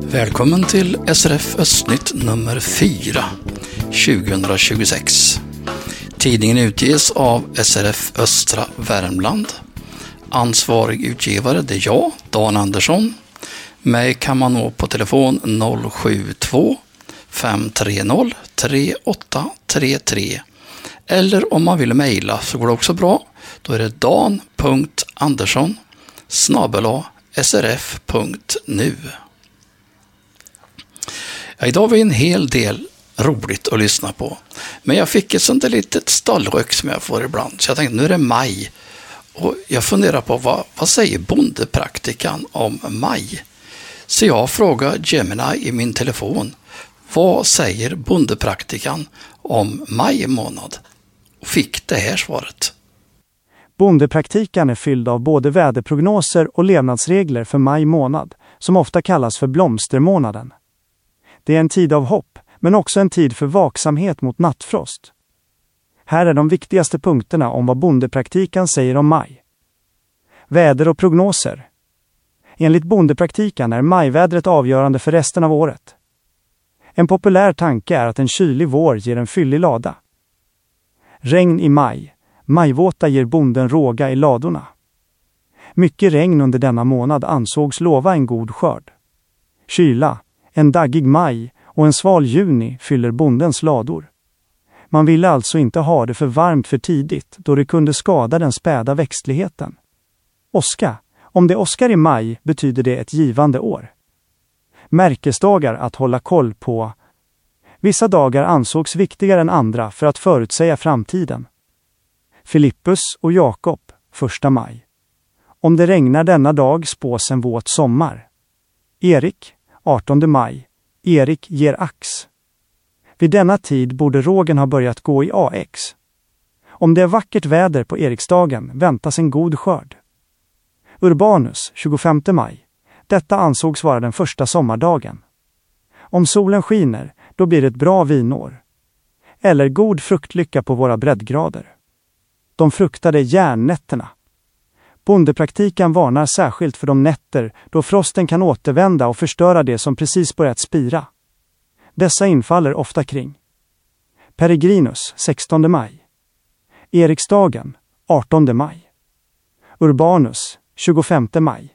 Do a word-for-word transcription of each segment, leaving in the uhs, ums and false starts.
Välkommen till S R F Östnytt nummer fyra tjugohundratjugosex. Tidningen utges av S R F Östra Värmland. Ansvarig utgivare det är jag, Dan Andersson. Mig kan man nå på telefon noll sju två fem tre noll tre åtta tre tre. Eller om man vill mejla så går det också bra. Då är det dan punkt andersson snabel-a s r f punkt nu. Ja, idag har vi en hel del roligt att lyssna på. Men jag fick ett sånt där litet stallrök som jag får ibland. Så jag tänkte, nu är det maj. Och jag funderar på, vad, vad säger bondepraktikan om maj? Så jag frågar Gemini i min telefon, vad säger bondepraktikan om maj månad? Och fick det här svaret. Bondepraktikan är fylld av både väderprognoser och levnadsregler för maj månad, som ofta kallas för blomstermånaden. Det är en tid av hopp, men också en tid för vaksamhet mot nattfrost. Här är de viktigaste punkterna om vad bondepraktikan säger om maj. Väder och prognoser. Enligt bondepraktikan är majvädret avgörande för resten av året. En populär tanke är att en kylig vår ger en fyllig lada. Regn i maj. Majvåta ger bonden råga i ladorna. Mycket regn under denna månad ansågs lova en god skörd. Kyla, en daggig maj och en sval juni fyller bondens lador. Man ville alltså inte ha det för varmt för tidigt, då det kunde skada den späda växtligheten. Åska. Om det åskar i maj betyder det ett givande år. Märkesdagar att hålla koll på. Vissa dagar ansågs viktigare än andra för att förutsäga framtiden. Filippus och Jakob, första maj. Om det regnar denna dag spås en våt sommar. Erik, artonde maj. Erik ger ax. Vid denna tid borde rågen ha börjat gå i A X. Om det är vackert väder på Eriksdagen väntas en god skörd. Urbanus, tjugofemte maj. Detta ansågs vara den första sommardagen. Om solen skiner, då blir det ett bra vinår. Eller god fruktlycka på våra breddgrader. De fruktade järnnätterna. Bondepraktikan varnar särskilt för de nätter då frosten kan återvända och förstöra det som precis börjat spira. Dessa infaller ofta kring Peregrinus, sextonde maj. Eriksdagen, artonde maj. Urbanus, tjugofemte maj.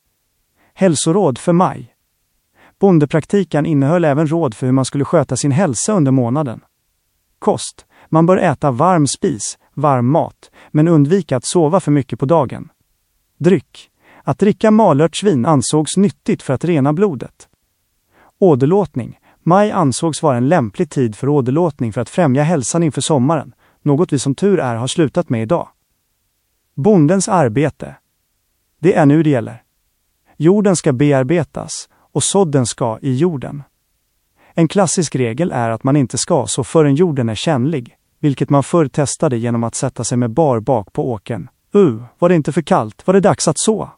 Hälsoråd för maj. Bondepraktikan innehöll även råd för hur man skulle sköta sin hälsa under månaden. Kost. Man bör äta varm spis, varm mat, men undvika att sova för mycket på dagen. Dryck. Att dricka malörtsvin ansågs nyttigt för att rena blodet. Åderlåtning. Maj ansågs vara en lämplig tid för åderlåtning för att främja hälsan inför sommaren, något vi som tur är har slutat med idag. Bondens arbete. Det är nu det gäller. Jorden ska bearbetas och sådden ska i jorden. En klassisk regel är att man inte ska så förrän jorden är kännlig, vilket man förr testade genom att sätta sig med bar bak på åkern. Uh, var det inte för kallt? Var det dags att så?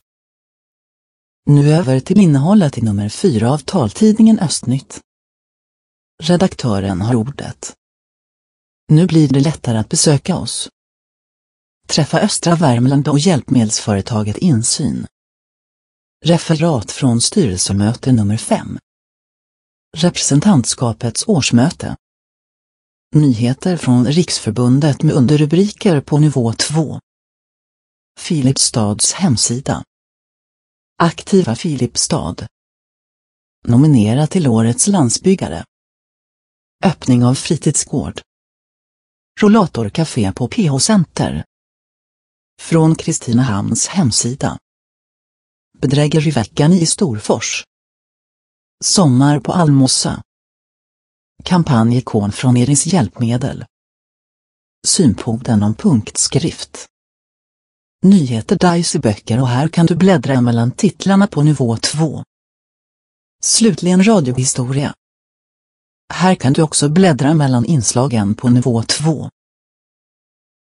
Nu över till innehållet i nummer fyra av taltidningen Östnytt. Redaktören har ordet. Nu blir det lättare att besöka oss. Träffa Östra Värmland och hjälpmedelsföretaget Insyn. Referat från styrelsemöte nummer fem. Representantskapets årsmöte. Nyheter från Riksförbundet med underrubriker på nivå två. Filipstads hemsida. Aktiva Filipstad. Nominera till årets landsbyggare. Öppning av fritidsgård. Rollatorcafé på P H-center. Från Kristinehamns hemsida. Bedrägeriveckan i Storfors. Sommar på Almossa. Kampanjikon från Eris hjälpmedel. Synpunkten om punktskrift. Nyheter Dice i böcker och här kan du bläddra mellan titlarna på nivå två. Slutligen radiohistoria. Här kan du också bläddra mellan inslagen på nivå två.